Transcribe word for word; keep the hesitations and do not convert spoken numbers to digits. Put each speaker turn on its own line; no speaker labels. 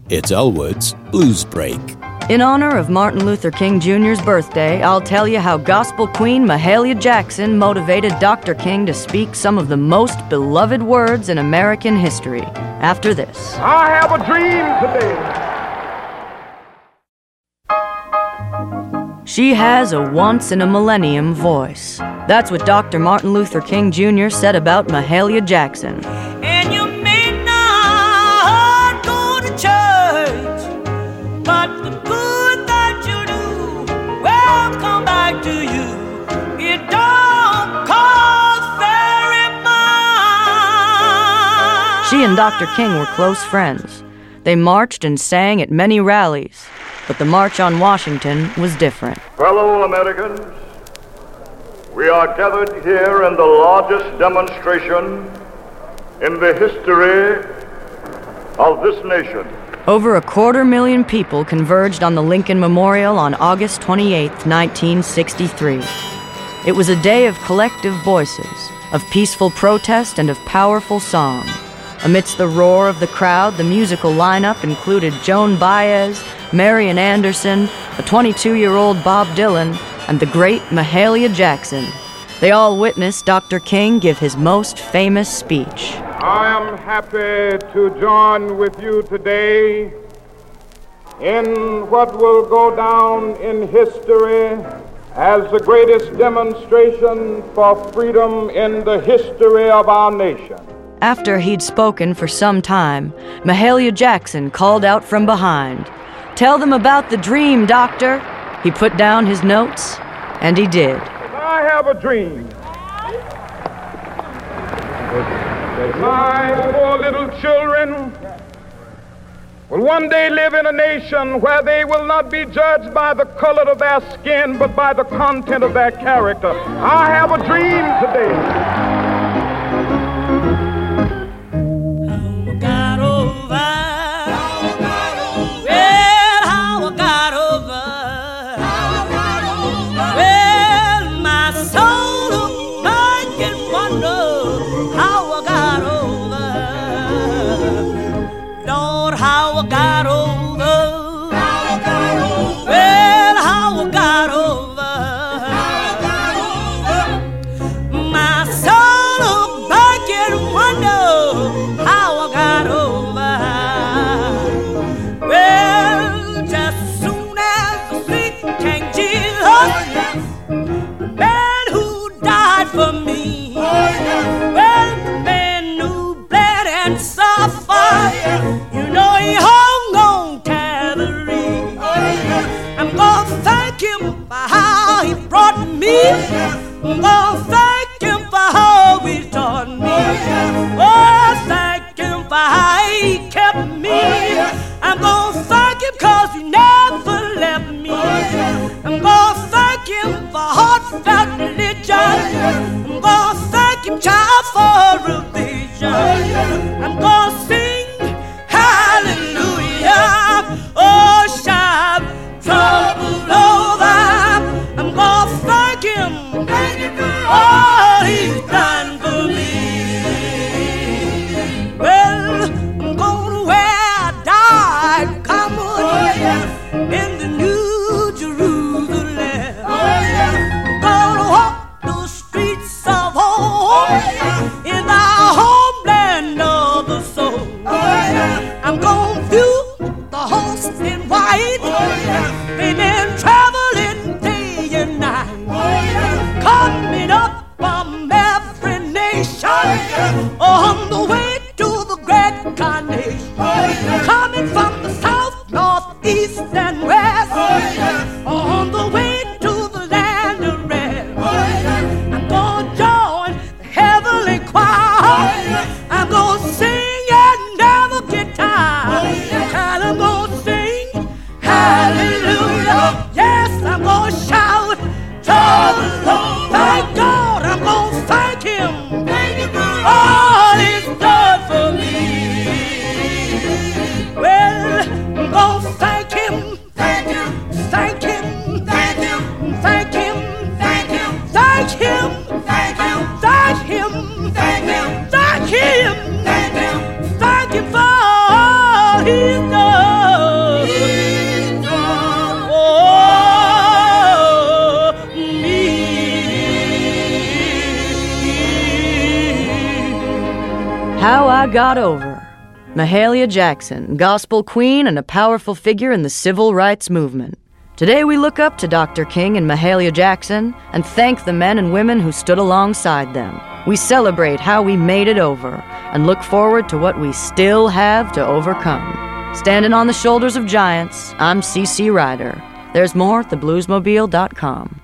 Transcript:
It's Elwood's Blues Break.
In honor of Martin Luther King Junior's birthday, I'll tell you how gospel queen Mahalia Jackson motivated Doctor King to speak some of the most beloved words in American history. After this.
I have a dream today.
She has a once-in-a-millennium voice. That's what Doctor Martin Luther King Junior said about Mahalia Jackson.
And you may not go to church, but the good that you do will come back to you. It don't cost very much.
She and Doctor King were close friends. They marched and sang at many rallies. But the March on Washington was different.
Fellow Americans, we are gathered here in the largest demonstration in the history of this nation.
Over a quarter million people converged on the Lincoln Memorial on August twenty-eighth, nineteen sixty-three. It was a day of collective voices, of peaceful protest and of powerful song. Amidst the roar of the crowd, the musical lineup included Joan Baez, Marian Anderson, a twenty-two-year-old Bob Dylan, and the great Mahalia Jackson. They all witnessed Doctor King give his most famous speech.
I am happy to join with you today in what will go down in history as the greatest demonstration for freedom in the history of our nation.
After he'd spoken for some time, Mahalia Jackson called out from behind, "Tell them about the dream, Doctor." He put down his notes, and he did.
I have a dream. My poor little children will one day live in a nation where they will not be judged by the color of their skin, but by the content of their character. I have a dream today.
I'm gonna thank him for how he taught me. Oh, thank him for how he kept me. I'm gonna thank him cause he never left me. I'm gonna thank him for heartfelt religion. I'm gonna thank him, child, for a vision. I'm gonna sing hallelujah. Oh, shout trouble over. I'm gonna thank him. All he's done for me. Well, I'm gonna wear a dark garment in the New Jerusalem. I'm gonna walk the streets of home in the homeland of the soul. I'm gonna view the host in white. They've been traveling day and night. Coming up from every nation, on the way to the great carnation. Coming from the south, north, east, and west, on the way to the land of rest. I'm gonna join the heavenly choir. I'm gonna sing and never get tired. And I'm gonna sing hallelujah. Yes, I'm gonna shout trouble. Thank God, I'm gonna thank him. Thank you for all he's done for me. Well, I'm gonna thank him. Thank him. Thank him. Thank him. Thank him. Thank him. Thank him. Thank him. Thank him. Thank him. Thank him. Thank him. Thank him for all he's done.
How I Got Over. Mahalia Jackson, gospel queen and a powerful figure in the civil rights movement. Today we look up to Doctor King and Mahalia Jackson and thank the men and women who stood alongside them. We celebrate how we made it over and look forward to what we still have to overcome. Standing on the shoulders of giants, I'm C C Ryder. There's more at the bluesmobile dot com.